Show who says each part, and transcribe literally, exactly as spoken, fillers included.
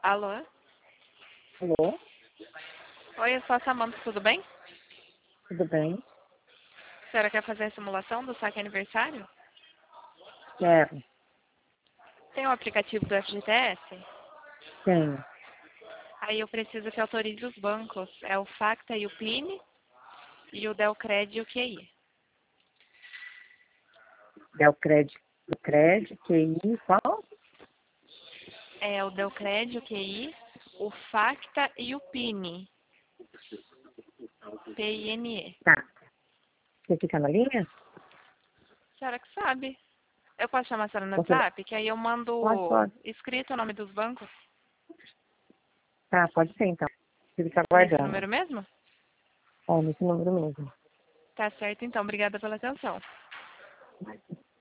Speaker 1: Alô?
Speaker 2: Alô,
Speaker 1: Oi, eu sou a Samanta, tudo bem?
Speaker 2: tudo bem?
Speaker 1: A senhora quer fazer a simulação do saque aniversário?
Speaker 2: Quero.
Speaker 1: Tem o aplicativo do F G T S?
Speaker 2: Tenho.
Speaker 1: Aí eu preciso que autorize os bancos. É o Facta e o PIN, e o Delcred e o Q I.
Speaker 2: Del crédito, do crédito, Q I, qual?
Speaker 1: É o Delcred, o Q I, o Facta e o PIN. P I N E.
Speaker 2: Tá. Você fica na linha?
Speaker 1: A senhora que sabe. Eu posso chamar a senhora no
Speaker 2: Você...
Speaker 1: WhatsApp? Que aí eu
Speaker 2: Pode,
Speaker 1: mando
Speaker 2: pode.
Speaker 1: escrito o nome dos bancos.
Speaker 2: Tá, pode ser então. Você fica
Speaker 1: Nesse
Speaker 2: aguardando.
Speaker 1: número mesmo?
Speaker 2: É, nesse número mesmo.
Speaker 1: Tá certo, então. Obrigada pela atenção.